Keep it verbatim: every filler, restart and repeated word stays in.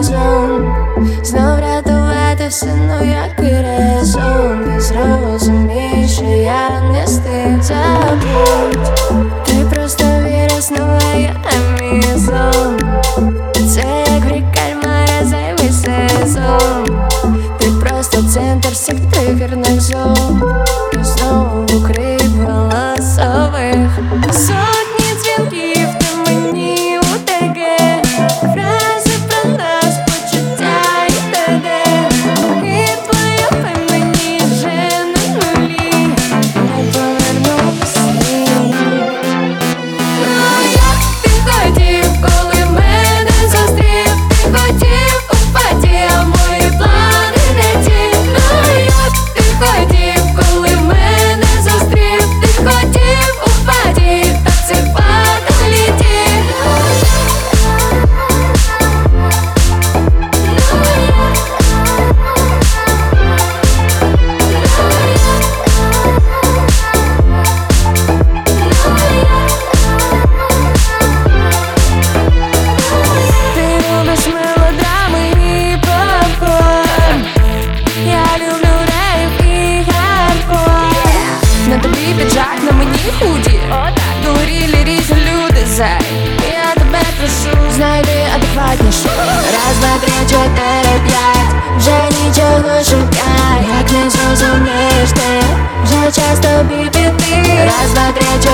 разом знов рятувати все, ну як і резон. Ти зрозумієш, що я не стих. Забудь, ти просто виріснула, я мій сон. Це як грі кальмара, зайвий сезон. Ти просто центр всіх тригерних зон. І знову крик голосових. Сотні дзвінків, ти мені у таке. Фрази про нас, почуття і т.д. І твоє мені вже на нулі. Не повернусь ні. Ну як ти хотів, коли мене зустрів? Ти хотів у паті, а мої плани не ті. Ну як ти хотів, коли мене зустрів? Ти хотів у паті, та це фаталіті. Ти любиш мелодрами і попкорн. Я люблю рейв і хардкор. На тобі піджак, на мені худі. Говорили різні люди, зай. Я тебе прошу, знайди адекватнішу. Раз, два, три, чотири, п'ять. Вже нічого шукай. Як не зрозумієш ти, вже час тобі піти. Раз, два, три, чотири.